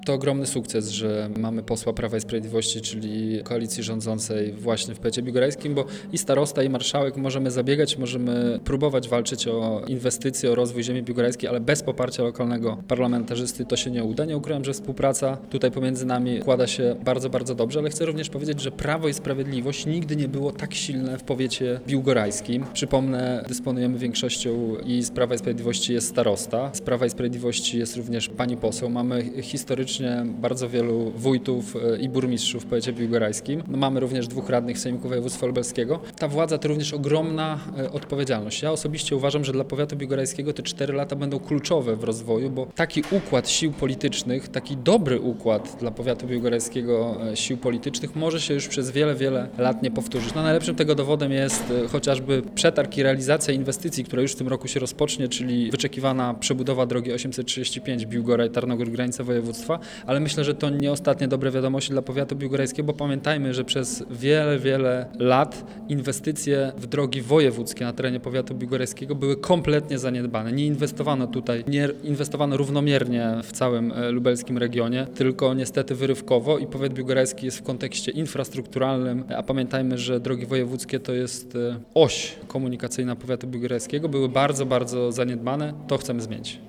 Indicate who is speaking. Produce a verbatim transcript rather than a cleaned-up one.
Speaker 1: To ogromny sukces, że mamy posła Prawa i Sprawiedliwości, czyli koalicji rządzącej właśnie w powiecie biłgorajskim, bo i starosta, i marszałek możemy zabiegać, możemy próbować walczyć o inwestycje, o rozwój ziemi biłgorajskiej, ale bez poparcia lokalnego parlamentarzysty to się nie uda. Nie ukrywam, że współpraca tutaj pomiędzy nami układa się bardzo, bardzo dobrze, ale chcę również powiedzieć, że Prawo i Sprawiedliwość nigdy nie było tak silne w powiecie biłgorajskim. Przypomnę, dysponujemy większością i z Prawa i Sprawiedliwości jest starosta, z Prawa i Sprawiedliwości jest również pani poseł. Mamy historycznie bardzo wielu wójtów i burmistrzów w powiecie biłgorajskim. No, mamy również dwóch radnych Sejmiku Województwa Lubelskiego. Ta władza to również ogromna odpowiedzialność. Ja osobiście uważam, że dla powiatu biłgorajskiego te cztery lata będą kluczowe w rozwoju, bo taki układ sił politycznych, taki dobry układ dla powiatu biłgorajskiego sił politycznych może się już przez wiele, wiele lat nie powtórzyć. No, najlepszym tego dowodem jest chociażby przetarg i realizacja inwestycji, która już w tym roku się rozpocznie, czyli wyczekiwana przebudowa drogi osiemset trzydzieści pięć Biłgoraj-Tarnogór, granica województwa. Ale myślę, że to nie ostatnie dobre wiadomości dla powiatu biłgorajskiego, bo pamiętajmy, że przez wiele, wiele lat inwestycje w drogi wojewódzkie na terenie powiatu biłgorajskiego były kompletnie zaniedbane. Nie inwestowano tutaj, nie inwestowano równomiernie w całym lubelskim regionie, tylko niestety wyrywkowo i powiat biłgorajski jest w kontekście infrastrukturalnym, a pamiętajmy, że drogi wojewódzkie to jest oś komunikacyjna powiatu biłgorajskiego, były bardzo, bardzo zaniedbane. To chcemy zmienić.